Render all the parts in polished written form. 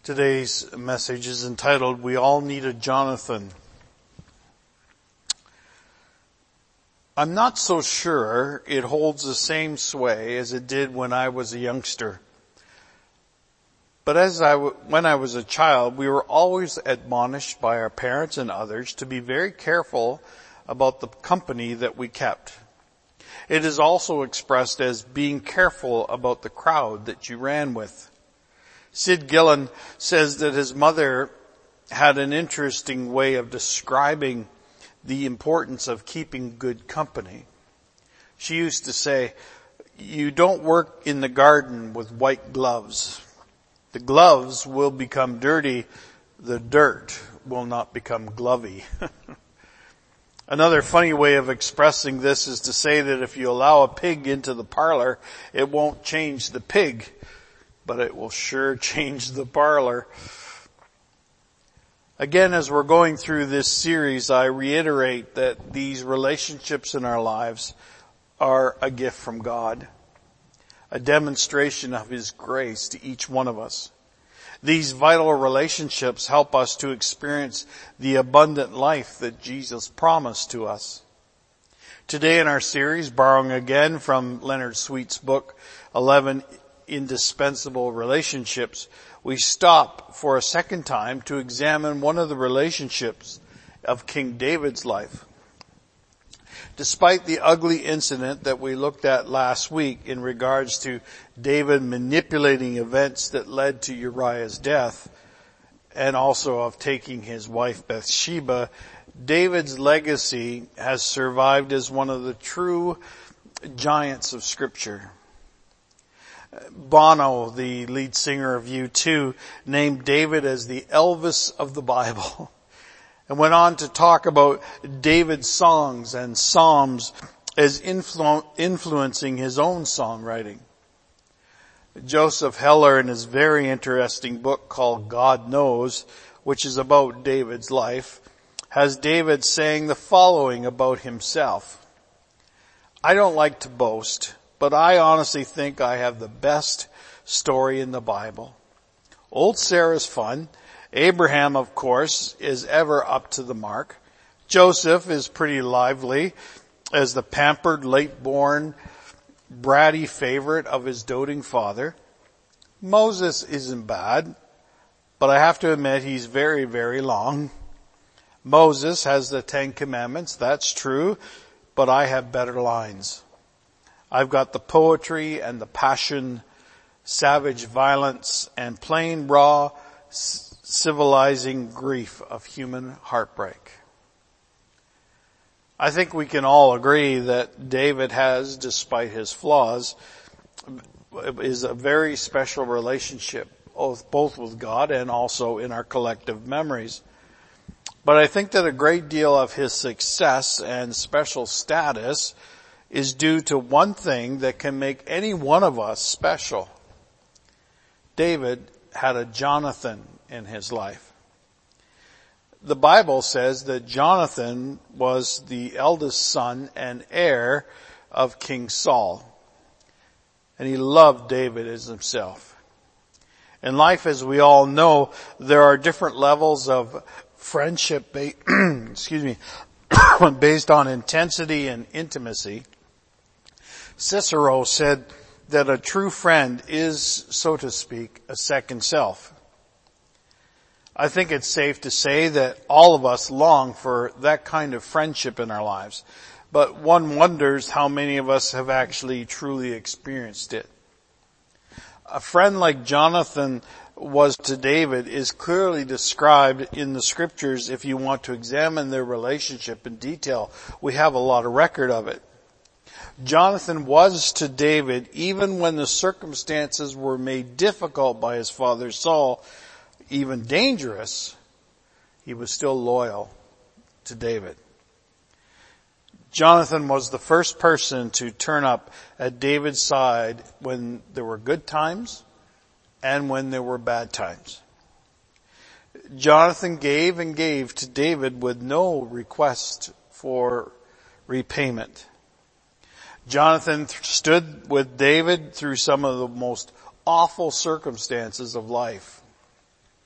Today's message is entitled, We All Need a Jonathan. I'm not so sure it holds the same sway as it did when I was a youngster. But when I was a child, we were always admonished by our parents and others to be very careful about the company that we kept. It is also expressed as being careful about the crowd that you ran with. Sid Gillen says that his mother had an interesting way of describing the importance of keeping good company. She used to say, you don't work in the garden with white gloves. The gloves will become dirty. The dirt will not become glovey. Another funny way of expressing this is to say that if you allow a pig into the parlor, it won't change the pig, but it will sure change the parlor. Again, as we're going through this series, I reiterate that these relationships in our lives are a gift from God, a demonstration of His grace to each one of us. These vital relationships help us to experience the abundant life that Jesus promised to us. Today in our series, borrowing again from Leonard Sweet's book, 11 Indispensable Relationships, we stop for a second time to examine one of the relationships of King David's life. Despite the ugly incident that we looked at last week in regards to David manipulating events that led to Uriah's death, and also of taking his wife Bathsheba, David's legacy has survived as one of the true giants of Scripture. Bono, the lead singer of U2, named David as the Elvis of the Bible, and went on to talk about David's songs and psalms as influencing his own songwriting. Joseph Heller, in his very interesting book called God Knows, which is about David's life, has David saying the following about himself. I don't like to boast, but I honestly think I have the best story in the Bible. Old Sarah's fun. Abraham, of course, is ever up to the mark. Joseph is pretty lively as the pampered, late-born, bratty favorite of his doting father. Moses isn't bad, but I have to admit he's very, very long. Moses has the 10 Commandments, that's true, but I have better lines. I've got the poetry and the passion, savage violence, and plain raw, civilizing grief of human heartbreak. I think we can all agree that David has, despite his flaws, is a very special relationship, both with God and also in our collective memories. But I think that a great deal of his success and special status is due to one thing that can make any one of us special. David had a Jonathan in his life. The Bible says that Jonathan was the eldest son and heir of King Saul, and he loved David as himself. In life, as we all know, there are different levels of friendship based on intensity and intimacy. Cicero said that a true friend is, so to speak, a second self. I think it's safe to say that all of us long for that kind of friendship in our lives, but one wonders how many of us have actually truly experienced it. A friend like Jonathan was to David is clearly described in the Scriptures. If you want to examine their relationship in detail, we have a lot of record of it. Jonathan was to David, even when the circumstances were made difficult by his father Saul, even dangerous, he was still loyal to David. Jonathan was the first person to turn up at David's side when there were good times and when there were bad times. Jonathan gave and gave to David with no request for repayment. Jonathan stood with David through some of the most awful circumstances of life.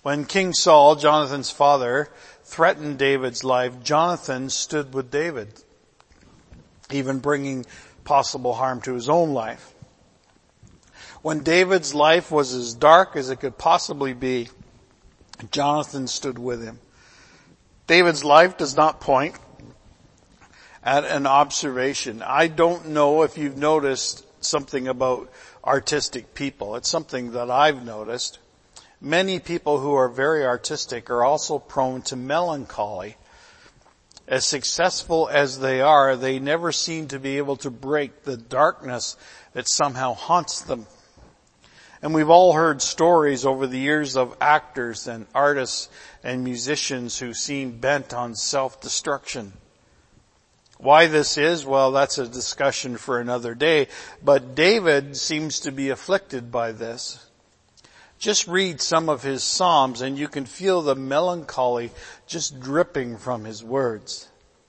When King Saul, Jonathan's father, threatened David's life, Jonathan stood with David, even bringing possible harm to his own life. When David's life was as dark as it could possibly be, Jonathan stood with him. David's life does not point at an observation. I don't know if you've noticed something about artistic people. It's something that I've noticed. Many people who are very artistic are also prone to melancholy. As successful as they are, they never seem to be able to break the darkness that somehow haunts them. And we've all heard stories over the years of actors and artists and musicians who seem bent on self-destruction. Why this is, well, that's a discussion for another day. But David seems to be afflicted by this. Just read some of his Psalms and you can feel the melancholy just dripping from his words.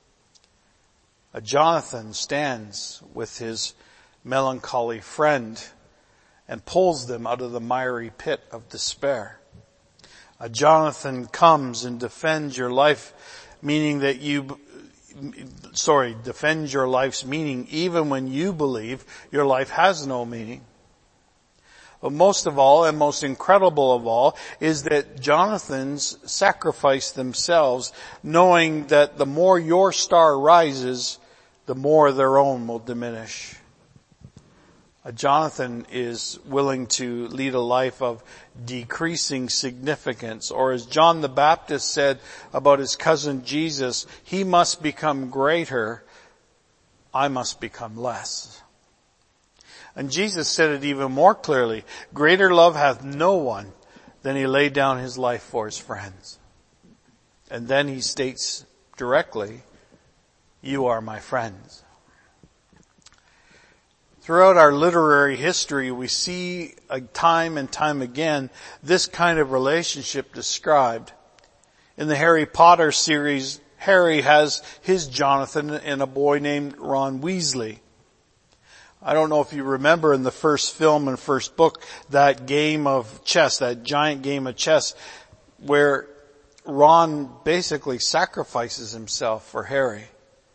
Jonathan stands with his melancholy friend and pulls them out of the miry pit of despair. Jonathan comes and defends your life, defends your life's meaning even when you believe your life has no meaning. But most of all, and most incredible of all, is that Jonathans sacrifice themselves, knowing that the more your star rises, the more their own will diminish. Jonathan is willing to lead a life of decreasing significance, or as John the Baptist said about his cousin Jesus, he must become greater, I must become less. And Jesus said it even more clearly, greater love hath no one than he laid down his life for his friends. And then he states directly, you are my friends. Throughout our literary history, we see time and time again this kind of relationship described. In the Harry Potter series, Harry has his Jonathan and a boy named Ron Weasley. I don't know if you remember in the first film and first book that game of chess, that giant game of chess, where Ron basically sacrifices himself for Harry.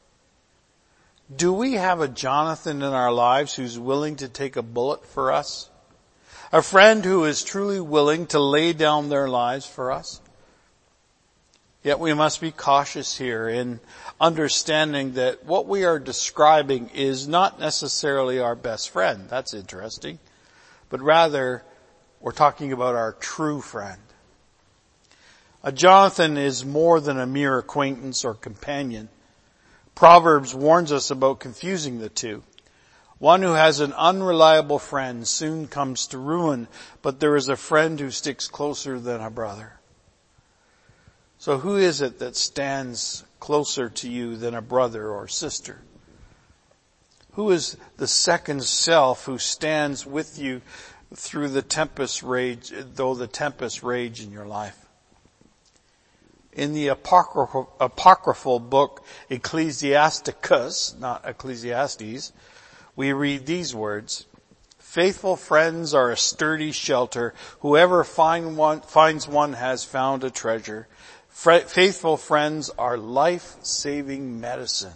Do we have a Jonathan in our lives who's willing to take a bullet for us? A friend who is truly willing to lay down their lives for us? Yet we must be cautious here in understanding that what we are describing is not necessarily our best friend. That's interesting. But rather, we're talking about our true friend. A Jonathan is more than a mere acquaintance or companion. Proverbs warns us about confusing the two. One who has an unreliable friend soon comes to ruin, but there is a friend who sticks closer than a brother. So who is it that stands closer to you than a brother or sister? Who is the second self who stands with you through the tempest rage, though the tempest rage in your life? In the apocryphal book Ecclesiasticus, not Ecclesiastes, we read these words, faithful friends are a sturdy shelter. Whoever finds one has found a treasure. Faithful friends are life-saving medicine.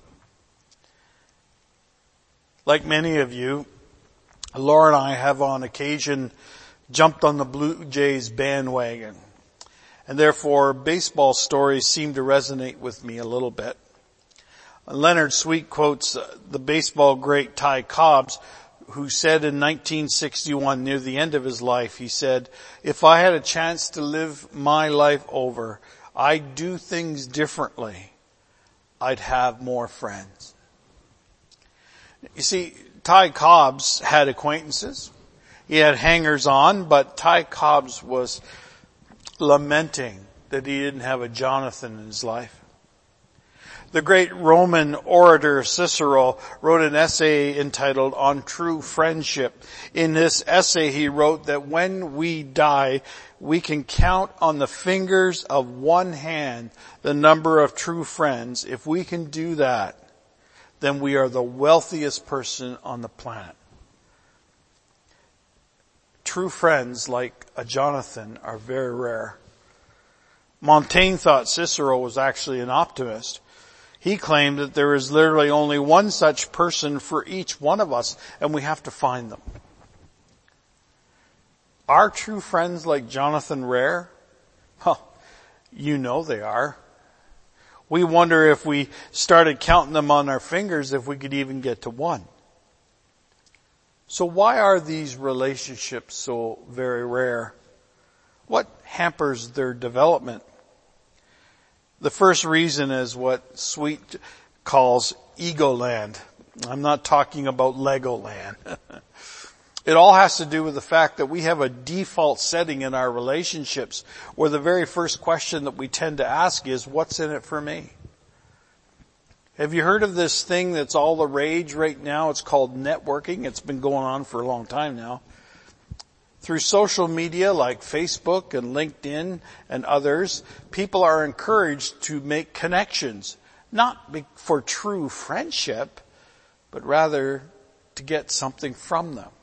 Like many of you, Laura and I have on occasion jumped on the Blue Jays bandwagon. And therefore, baseball stories seem to resonate with me a little bit. Leonard Sweet quotes the baseball great Ty Cobb, who said in 1961, near the end of his life, he said, if I had a chance to live my life over, I'd do things differently. I'd have more friends. You see, Ty Cobb had acquaintances. He had hangers-on, but Ty Cobb was lamenting that he didn't have a Jonathan in his life. The great Roman orator Cicero wrote an essay entitled On True Friendship. In this essay he wrote that when we die, we can count on the fingers of one hand the number of true friends. If we can do that, then we are the wealthiest person on the planet. true friends like a Jonathan are very rare. Montaigne thought Cicero was actually an optimist. He claimed that there is literally only one such person for each one of us, and we have to find them. Are true friends like Jonathan rare? Well, you know they are. We wonder if we started counting them on our fingers if we could even get to one. So why are these relationships so very rare? What hampers their development? The first reason is what Sweet calls ego land. I'm not talking about Legoland. It all has to do with the fact that we have a default setting in our relationships where the very first question that we tend to ask is, what's in it for me? Have you heard of this thing that's all the rage right now? It's called networking. It's been going on for a long time now. Through social media like Facebook and LinkedIn and others, people are encouraged to make connections, not for true friendship, but rather to get something from them.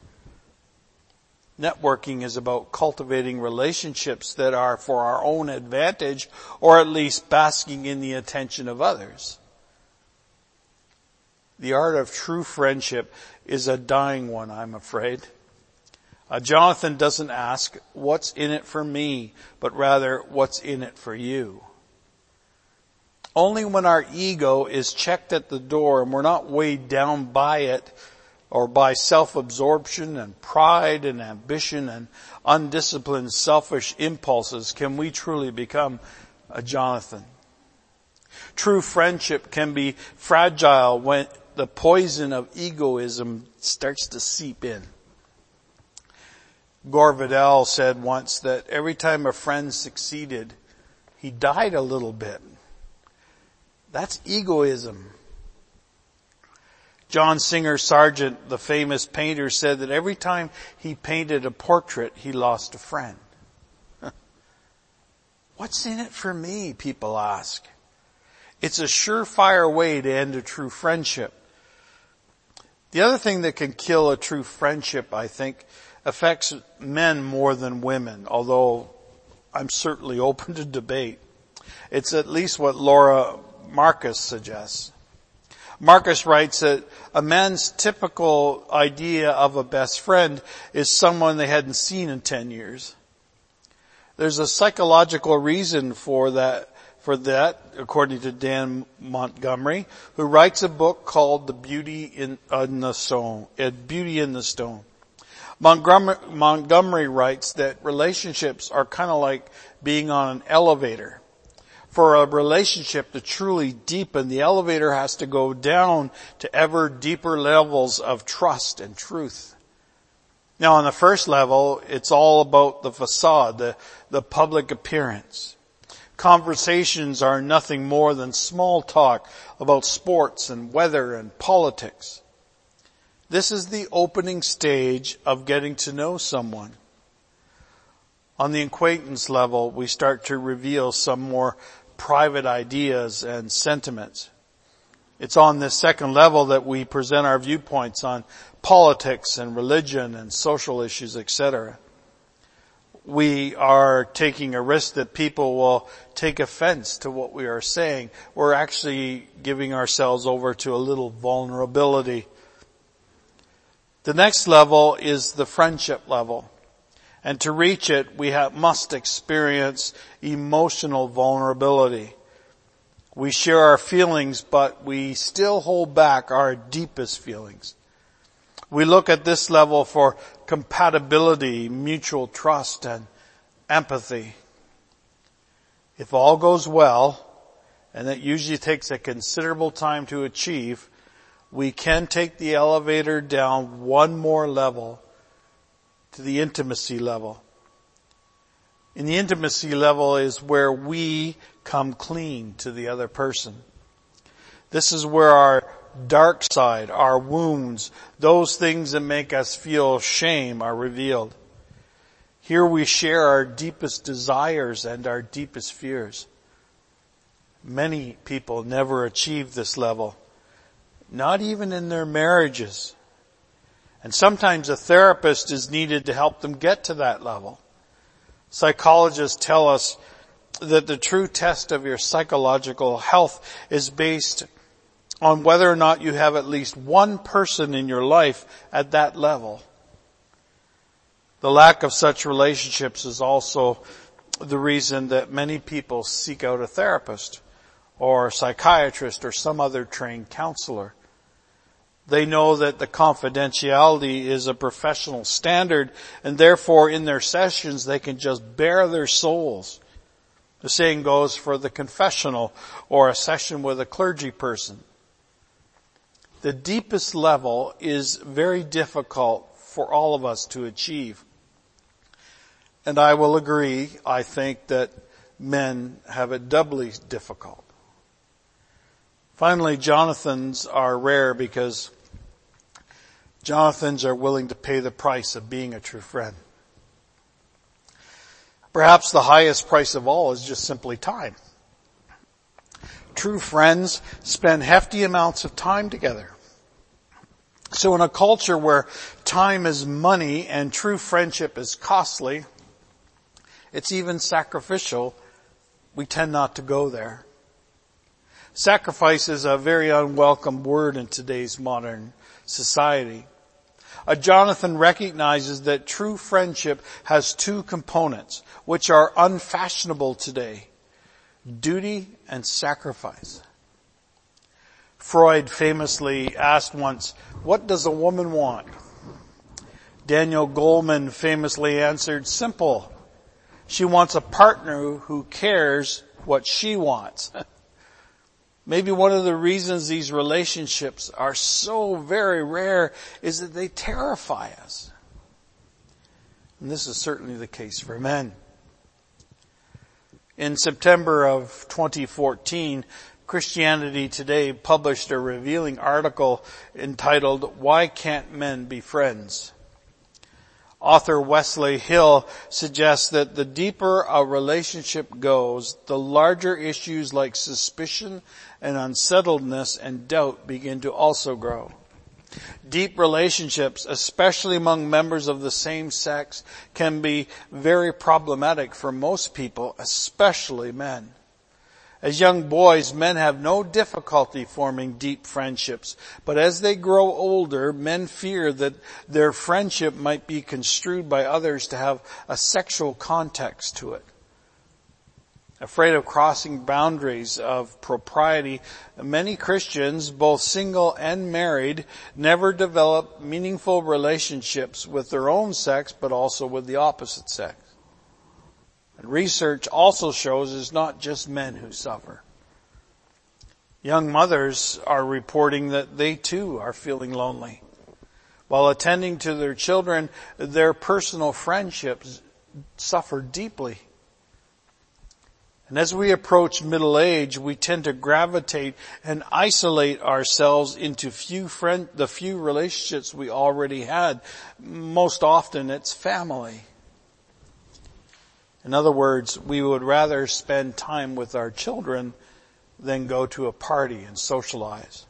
Networking is about cultivating relationships that are for our own advantage, or at least basking in the attention of others. The art of true friendship is a dying one, I'm afraid. Jonathan doesn't ask, what's in it for me, but rather, what's in it for you? Only when our ego is checked at the door and we're not weighed down by it, or by self-absorption and pride and ambition and undisciplined selfish impulses, can we truly become a Jonathan. True friendship can be fragile when the poison of egoism starts to seep in. Gore Vidal said once that every time a friend succeeded, he died a little bit. That's egoism. John Singer Sargent, the famous painter, said that every time he painted a portrait, he lost a friend. What's in it for me, people ask. It's a surefire way to end a true friendship. The other thing that can kill a true friendship, I think, affects men more than women, although I'm certainly open to debate. It's at least what Laura Marcus suggests. Marcus writes that a man's typical idea of a best friend is someone they hadn't seen in 10 years. There's a psychological reason for that, according to Dan Montgomery, who writes a book called The Beauty in the Stone. Beauty in the Stone. Montgomery writes that relationships are kind of like being on an elevator. For a relationship to truly deepen, the elevator has to go down to ever deeper levels of trust and truth. Now, on the first level, it's all about the facade, the public appearance. Conversations are nothing more than small talk about sports and weather and politics. This is the opening stage of getting to know someone. On the acquaintance level, we start to reveal some more private ideas and sentiments. It's on this second level that we present our viewpoints on politics and religion and social issues, etc. We are taking a risk that people will take offense to what we are saying. We're actually giving ourselves over to a little vulnerability. The next level is the friendship level. And to reach it, we must experience emotional vulnerability. We share our feelings, but we still hold back our deepest feelings. We look at this level for compatibility, mutual trust, and empathy. If all goes well, and that usually takes a considerable time to achieve, we can take the elevator down one more level to the intimacy level. In the intimacy level is where we come clean to the other person. This is where our dark side, our wounds, those things that make us feel shame are revealed. Here we share our deepest desires and our deepest fears. Many people never achieve this level, not even in their marriages. And sometimes a therapist is needed to help them get to that level. Psychologists tell us that the true test of your psychological health is based on whether or not you have at least one person in your life at that level. The lack of such relationships is also the reason that many people seek out a therapist or a psychiatrist or some other trained counselor. They know that the confidentiality is a professional standard, and therefore in their sessions they can just bare their souls. The saying goes for the confessional or a session with a clergy person. The deepest level is very difficult for all of us to achieve. And I will agree, I think that men have it doubly difficult. Finally, Jonathans are rare because Jonathans are willing to pay the price of being a true friend. Perhaps the highest price of all is just simply time. True friends spend hefty amounts of time together. So in a culture where time is money and true friendship is costly, it's even sacrificial, we tend not to go there. Sacrifice is a very unwelcome word in today's modern society. A Jonathan recognizes that true friendship has two components, which are unfashionable today: duty and sacrifice. Freud famously asked once, "What does a woman want?" Daniel Goleman famously answered, "Simple. She wants a partner who cares what she wants." Maybe one of the reasons these relationships are so very rare is that they terrify us. And this is certainly the case for men. In September of 2014, Christianity Today published a revealing article entitled, "Why Can't Men Be Friends?" Author Wesley Hill suggests that the deeper a relationship goes, the larger issues like suspicion and unsettledness and doubt begin to also grow. Deep relationships, especially among members of the same sex, can be very problematic for most people, especially men. As young boys, men have no difficulty forming deep friendships, but as they grow older, men fear that their friendship might be construed by others to have a sexual context to it. Afraid of crossing boundaries of propriety, many Christians, both single and married, never develop meaningful relationships with their own sex, but also with the opposite sex. And research also shows it's not just men who suffer. Young mothers are reporting that they too are feeling lonely. While attending to their children, their personal friendships suffer deeply. And as we approach middle age, we tend to gravitate and isolate ourselves into the few relationships we already had. Most often it's family. In other words, we would rather spend time with our children than go to a party and socialize.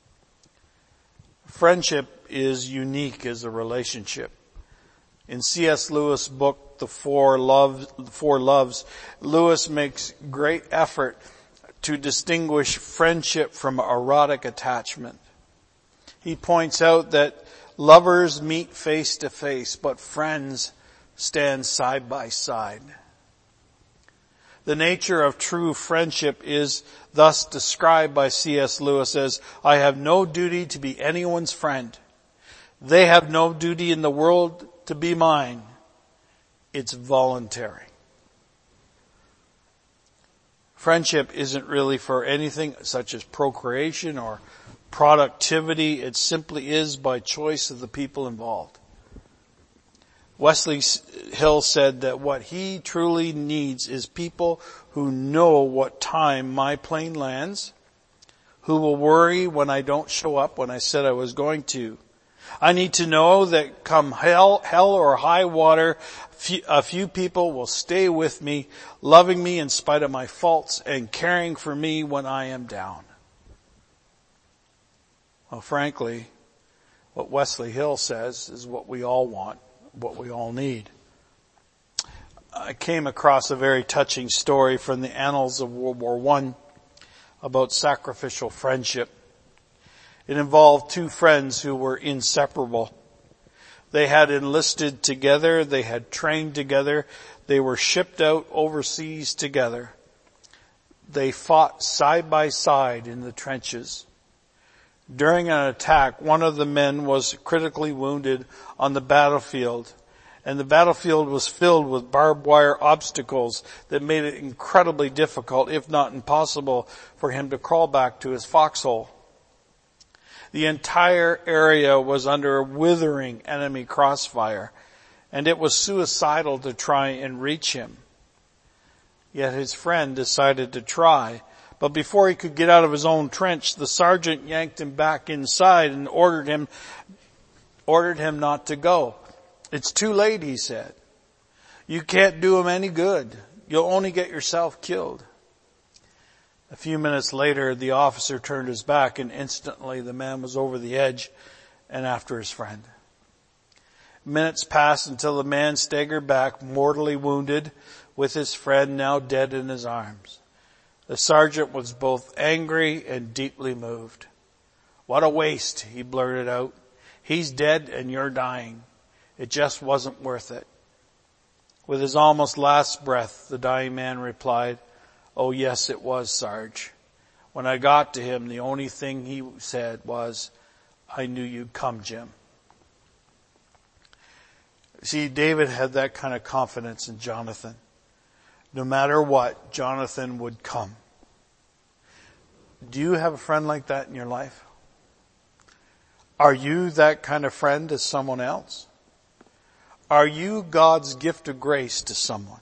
Friendship is unique as a relationship. In C.S. Lewis' book, The Four Loves, Lewis makes great effort to distinguish friendship from erotic attachment. He points out that lovers meet face to face, but friends stand side by side. The nature of true friendship is thus described by C.S. Lewis as, "I have no duty to be anyone's friend. They have no duty in the world to be mine. It's voluntary." Friendship isn't really for anything such as procreation or productivity. It simply is by choice of the people involved. Wesley Hill said that what he truly needs is people who know what time my plane lands, who will worry when I don't show up when I said I was going to. I need to know that come hell or high water, a few people will stay with me, loving me in spite of my faults and caring for me when I am down. Well, frankly, what Wesley Hill says is what we all want, what we all need. I came across a very touching story from the annals of World War I about sacrificial friendship. It involved two friends who were inseparable. They had enlisted together, they had trained together, they were shipped out overseas together. They fought side by side in the trenches. During an attack, one of the men was critically wounded on the battlefield, and the battlefield was filled with barbed wire obstacles that made it incredibly difficult, if not impossible, for him to crawl back to his foxhole. The entire area was under a withering enemy crossfire, and it was suicidal to try and reach him. Yet his friend decided to try. But before he could get out of his own trench, the sergeant yanked him back inside and ordered him not to go. "It's too late," he said. "You can't do him any good. You'll only get yourself killed." A few minutes later, the officer turned his back, and instantly the man was over the edge and after his friend. Minutes passed until the man staggered back, mortally wounded, with his friend now dead in his arms. The sergeant was both angry and deeply moved. "What a waste," he blurted out. "He's dead and you're dying. It just wasn't worth it." With his almost last breath, the dying man replied, "Oh yes, it was, Sarge. When I got to him, the only thing he said was, 'I knew you'd come, Jim.'" See, David had that kind of confidence in Jonathan. No matter what, Jonathan would come. Do you have a friend like that in your life? Are you that kind of friend to someone else? Are you God's gift of grace to someone?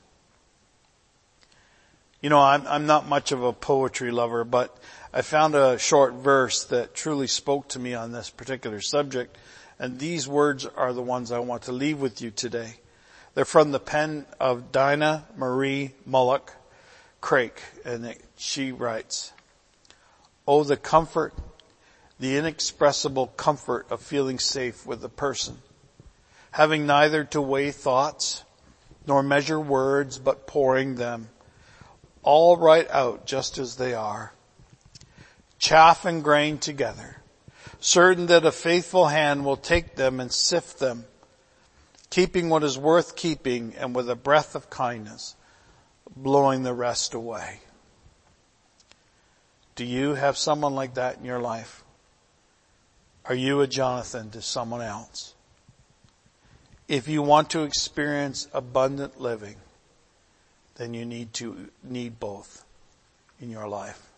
You know, I'm not much of a poetry lover, but I found a short verse that truly spoke to me on this particular subject, and these words are the ones I want to leave with you today. They're from the pen of Dinah Marie Mullock Craik, and she writes, "Oh, the comfort, the inexpressible comfort of feeling safe with a person, having neither to weigh thoughts nor measure words, but pouring them all right out just as they are, chaff and grain together, certain that a faithful hand will take them and sift them, keeping what is worth keeping, and with a breath of kindness, blowing the rest away." Do you have someone like that in your life? Are you a Jonathan to someone else? If you want to experience abundant living, then you need both in your life.